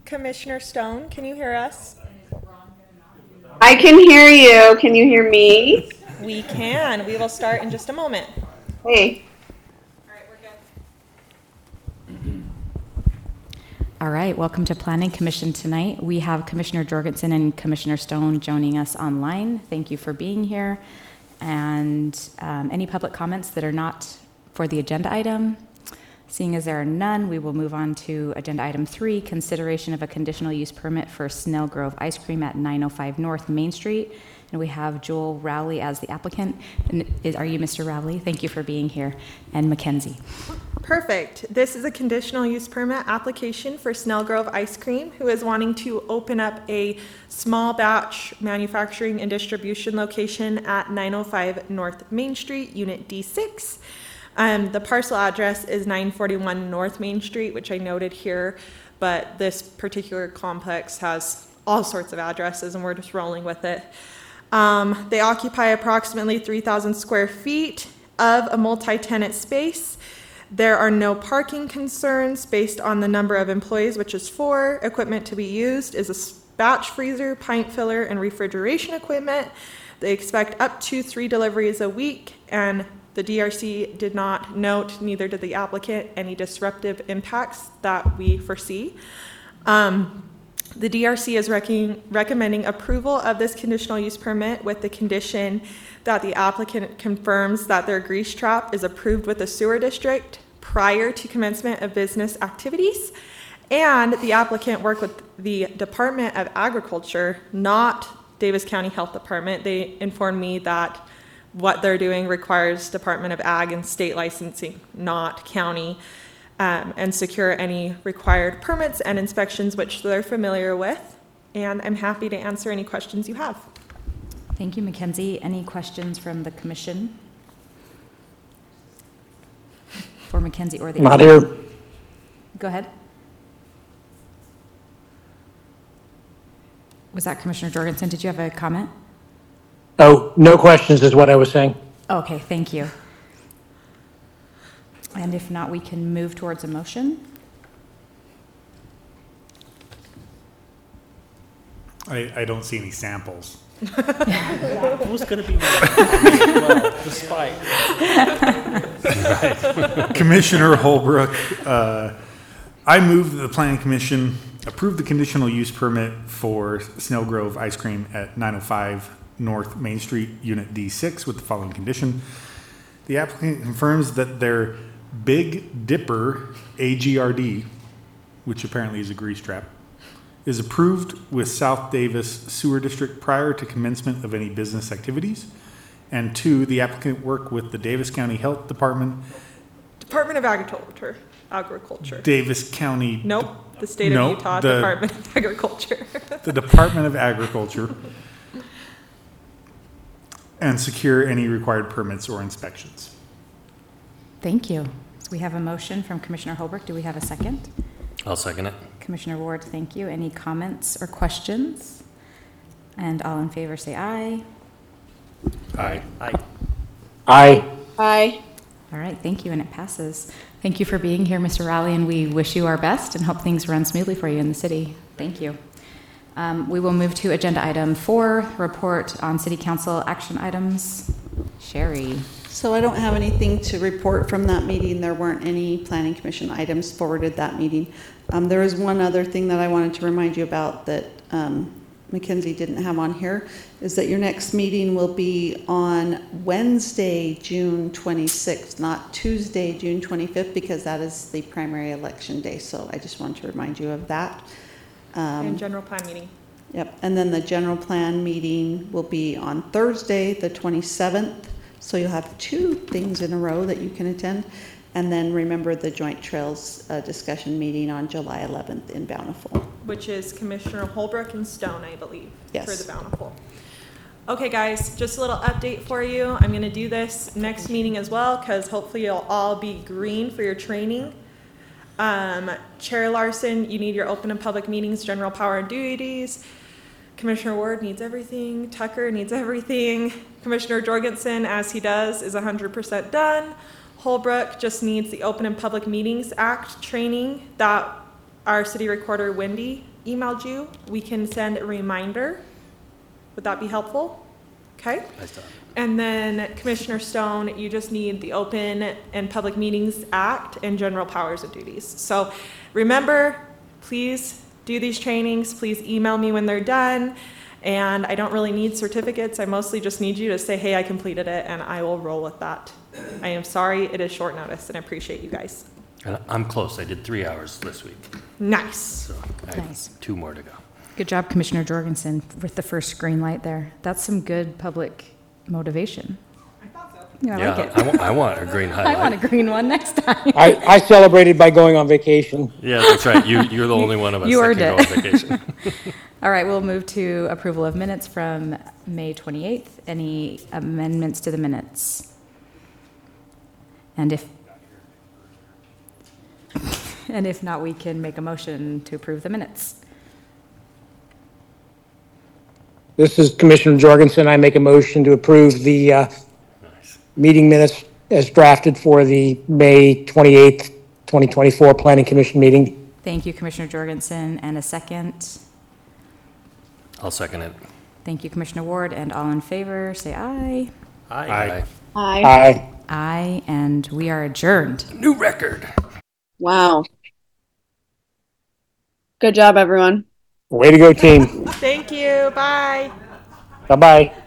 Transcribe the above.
Commissioner Stone, can you hear us? I can hear you. Can you hear me? We can. We will start in just a moment. Hey. All right, welcome to Planning Commission tonight. We have Commissioner Jorgensen and Commissioner Stone joining us online. Thank you for being here. And any public comments that are not for the agenda item? Seeing as there are none, we will move on to agenda item 3, consideration of a conditional use permit for Snell Grove Ice Cream at 905 North Main Street. And we have Joel Rowley as the applicant. And are you Mr. Rowley? Thank you for being here. And Mackenzie. Perfect. This is a conditional use permit application for Snell Grove Ice Cream, who is wanting to open up a small batch manufacturing and distribution location at 905 North Main Street, Unit D6. The parcel address is 941 North Main Street, which I noted here, but this particular complex has all sorts of addresses and we're just rolling with it. They occupy approximately 3,000 square feet of a multi-tenant space. There are no parking concerns based on the number of employees, which is 4. Equipment to be used is a batch freezer, pint filler, and refrigeration equipment. They expect up to 3 deliveries a week, and the DRC did not note, neither did the applicant, any disruptive impacts that we foresee. The DRC is recommending approval of this conditional use permit with the condition that the applicant confirms that their grease trap is approved with the sewer district prior to commencement of business activities, and the applicant work with the Department of Agriculture, not Davis County Health Department. They informed me that what they're doing requires Department of Ag and state licensing, not county, and secure any required permits and inspections which they're familiar with. And I'm happy to answer any questions you have. Thank you, Mackenzie. Any questions from the commission? For Mackenzie or the Not here. Go ahead. Was that Commissioner Jorgensen? Did you have a comment? Oh, no questions is what I was saying. Okay, thank you. And if not, we can move towards a motion. I don't see any samples. Who's going to be well, despite. Commissioner Holbrook, I move that the Planning Commission approve the conditional use permit for Snell Grove Ice Cream at 905 North Main Street, Unit D6, with the following condition. The applicant confirms that their Big Dipper AGRD, which apparently is a grease trap, is approved with South Davis Sewer District prior to commencement of any business activities. And 2, the applicant work with the Davis County Health Department. Department of Agriculture. Davis County. Nope, the state of Utah Department of Agriculture. The Department of Agriculture. And secure any required permits or inspections. Thank you. So we have a motion from Commissioner Holbrook. Do we have a second? I'll second it. Commissioner Ward, thank you. Any comments or questions? And all in favor say aye. Aye. Aye. Aye. Hi. All right, thank you, and it passes. Thank you for being here, Mr. Rowley, and we wish you our best and hope things run smoothly for you in the city. Thank you. We will move to agenda item 4, report on city council action items. Sherry. So I don't have anything to report from that meeting. There weren't any planning commission items forwarded that meeting. There is one other thing that I wanted to remind you about that Mackenzie didn't have on here, is that your next meeting will be on Wednesday, June 26th, not Tuesday, June 25th, because that is the primary election day. So I just wanted to remind you of that. And general plan meeting. Yep, and then the general plan meeting will be on Thursday, the 27th. So you'll have 2 things in a row that you can attend. And then remember the Joint Trails discussion meeting on July 11th in Bountiful. Which is Commissioner Holbrook and Stone, I believe, Yes. for the Bountiful. Okay, guys, just a little update for you. I'm going to do this next meeting as well because hopefully you'll all be green for your training. Chair Larson, you need your open and public meetings, general power and duties. Commissioner Ward needs everything. Tucker needs everything. Commissioner Jorgensen, as he does, is 100% done. Holbrook just needs the Open and Public Meetings Act training that our city recorder, Wendy, emailed you, we can send a reminder. Would that be helpful? Okay? And then Commissioner Stone, you just need the Open and Public Meetings Act and general powers and duties. So remember, please do these trainings. Please email me when they're done. And I don't really need certificates. I mostly just need you to say, hey, I completed it, and I will roll with that. I am sorry it is short notice, and I appreciate you guys. And I'm close. I did 3 hours this week, Nice. so I Nice. have 2 more to go. Good job, Commissioner Jorgensen, with the first green light there. That's some good public motivation. I thought so. Yeah, I like it. I want a green I highlight. want a green one next time. I celebrated by going on vacation. Yeah, that's right. You're the only one of us You that earned can go it. on vacation. All right, we'll move to approval of minutes from May 28th. Any amendments to the minutes? And if not, we can make a motion to approve the minutes. This is Commissioner Jorgensen. I make a motion to approve the Nice. meeting minutes as drafted for the May 28th, 2024 Planning Commission meeting. Thank you, Commissioner Jorgensen, and a second. I'll second it. Thank you, Commissioner Ward, and all in favor, say aye. Aye. Hi. Aye. Aye, and we are adjourned. New record. Wow. Good job, everyone. Way to go, team. Thank you. Bye. Bye-bye.